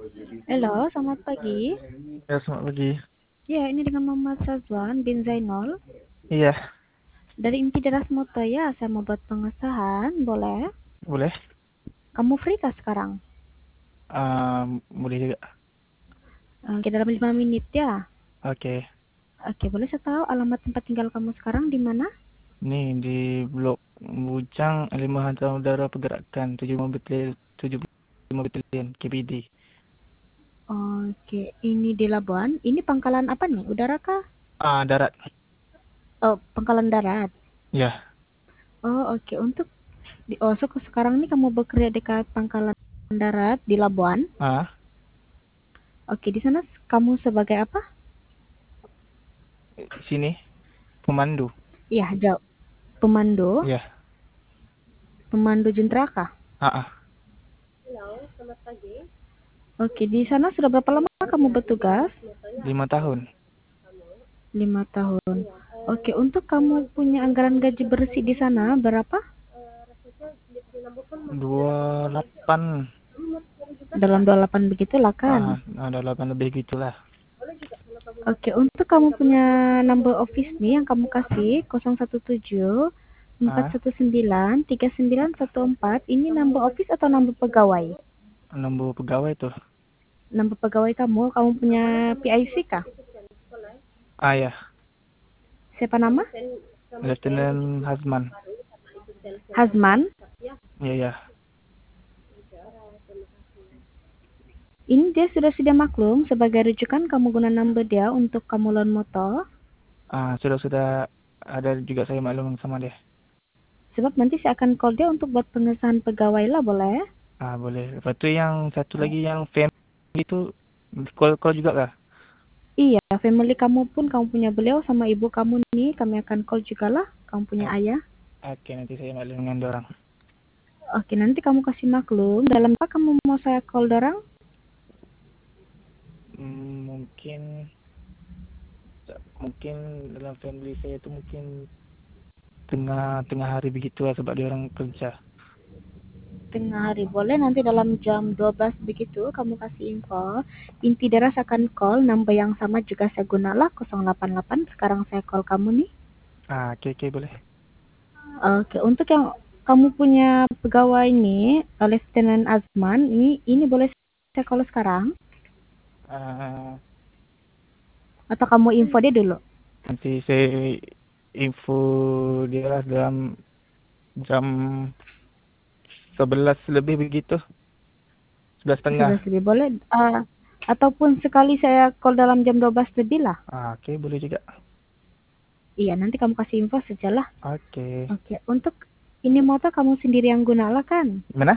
Halo, selamat pagi. Ya, selamat pagi. Ya, ini dengan Muhammad Sazwan bin Zainal. Iya, Dari Inti Deras Moto ya, saya mau buat pengesahan, boleh? boleh. Kamu free kah sekarang? Boleh juga. Kita dalam 5 menit ya. Oke. Oke, boleh saya tahu alamat tempat tinggal kamu sekarang di mana? Ini di blok Bujang 5 Angkatan Udara Pergerakan 75 Batalion KPD. Oke, ini di Labuan. Ini pangkalan apa nih? Udara kah? Darat. Oh, pangkalan darat. Ya. Oh, oke. Sekarang nih kamu bekerja dekat pangkalan darat di Labuan. Ah, Oke, di sana kamu sebagai apa? sini pemandu. Iya, jauh. Pemandu. Ya. Pemandu jentera kah? Ah. Oke, di sana sudah berapa lama kamu bertugas? 5 tahun. 5 tahun. Oke, untuk kamu punya anggaran gaji bersih di sana berapa? 28. Dalam 28 begitulah kan? Ada 8 lebih gitulah. Oke, untuk kamu punya number office nih yang kamu kasih 017 Ah, 419 3914 ini number office atau number pegawai? Nombor pegawai tuh. Number pegawai kamu punya PIC kah? Ya. Siapa nama? Letnan Hazman. Hazman. Ya, ya. Ini dia sudah maklum sebagai rujukan kamu guna number dia untuk kamu loan motor. Sudah ada juga saya maklum sama dia. Sebab nanti saya akan call dia untuk buat pengesahan pegawai lah, boleh? Boleh. Lepas tu yang satu lagi yang family itu call juga kah? Iya, family kamu pun kamu punya beliau sama ibu kamu nih, kami akan call juga lah, kamu punya Ah, ayah. Oke, nanti saya maklum dengan dorang. Oke, nanti kamu kasih maklum. Dalam apa kamu mau saya call dorang? Mungkin mungkin dalam family saya itu mungkin tengah tengah hari begitu lah sebab dia orang kerja. Tengah hari, boleh nanti dalam jam 12 begitu kamu kasih info. Inti deras akan call, number yang sama juga saya gunalah 088. Sekarang saya call kamu nih. Oke, boleh. Oke, untuk yang kamu punya pegawai nih, Lieutenant Azman, ini boleh saya call sekarang? Ah, Atau kamu info dia dulu? Nanti saya info dia lah dalam jam 11 lebih begitu. 11:30. 11 lebih boleh? Ataupun sekali saya call dalam jam 12 lebih lah? Oke, boleh juga. Iya, nanti kamu kasih info sajalah. Oke. Oke, untuk ini motor kamu sendiri yang gunalah kan? Gimana?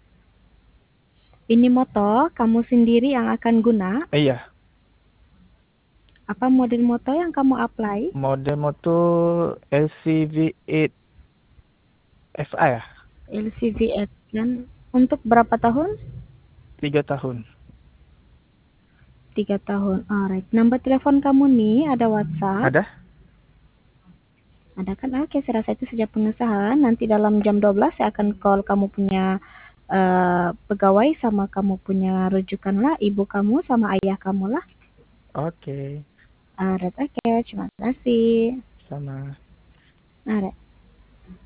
Ini motor kamu sendiri yang akan guna. Iya. Apa model motor yang kamu apply? Model motor LCV8 FI ya? LCVS kan? Untuk berapa tahun? 3 tahun. 3 tahun. Alright. Nomor telepon kamu nih ada WhatsApp. Ada? Ada kan? Oke, saya rasa itu saja pengesahan. Nanti dalam jam 12 saya akan call kamu punya pegawai sama kamu punya rujukan lah, ibu kamu sama ayah kamu lah. Oke. Alright, oke. Terima kasih. Sama. Alright.